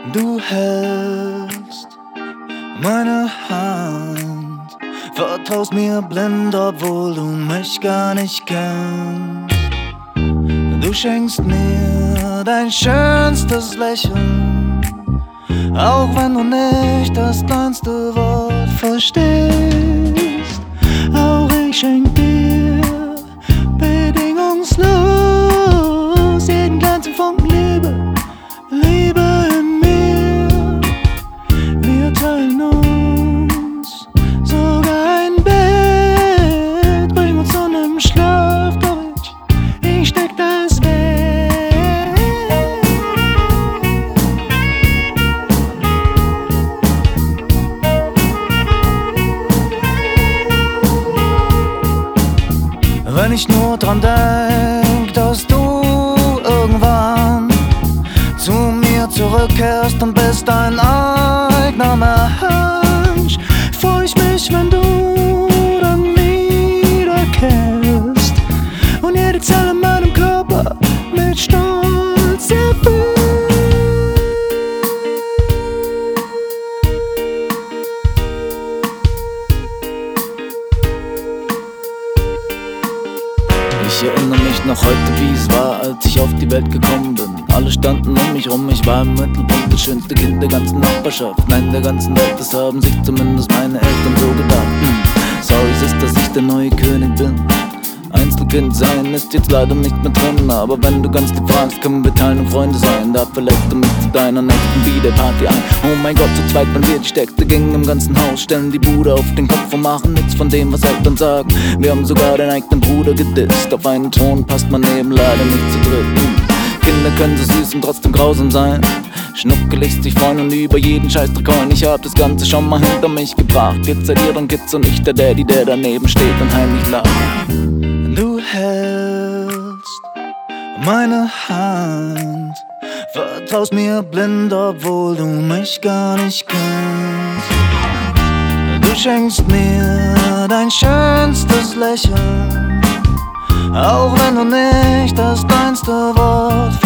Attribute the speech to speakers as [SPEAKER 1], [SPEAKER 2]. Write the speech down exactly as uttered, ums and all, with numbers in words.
[SPEAKER 1] Du hältst meine Hand, vertraust mir blind, obwohl du mich gar nicht kennst. Du schenkst mir dein schönstes Lächeln, auch wenn du nicht das kleinste Wort verstehst. Auch ich schenk dir bedingungslos jeden kleinsten Funken Liebe, Liebe in mir. Wir teilen uns sogar ein Bett, bring uns zu nem Schlaf, doch ich, ich steck das weg. Wenn ich nur dran denk, dass du irgendwann zu mir zurückkehrst und bist dein eigener Mensch, freu ich mich, wenn du dann wiederkehrst und jede Zelle in meinem Körper mit Stolz erfüllt. Ich erinnere mich noch heute, wie es war, als ich auf die Welt gekommen bin. Alle standen um mich rum, ich war im Mittelpunkt, das schönste Kind der ganzen Nachbarschaft. Nein, der ganzen Welt, das haben sich zumindest meine Eltern so gedacht. Hm. Sorry, es ist, dass ich der neue König bin. Einzelkind sein ist jetzt leider nicht mehr drin, aber wenn du ganz lieb fragst, können wir teilen und Freunde sein. Dafür lädst du mich zu deiner nächsten B-Day-Party ein. Oh mein Gott, zu zweit, wenn wir die Stärkste gingen im ganzen Haus, stellen die Bude auf den Kopf und machen nichts von dem, was Eltern sagen. Wir haben sogar den eigenen Bruder gedisst, auf einen Thron passt man eben leider nicht zu dritt. Kinder können so süß und trotzdem grausam sein, schnuckelig sich freuen und über jeden Scheißdreck heulen. Ich hab das Ganze schon mal hinter mich gebracht, jetzt seid ihr dann Kids und ich der Daddy, der daneben steht und heimlich lacht. Du hältst meine Hand, vertraust mir blind, obwohl du mich gar nicht kennst. Du schenkst mir dein schönstes Lächeln, auch wenn du nicht das kleinste Wort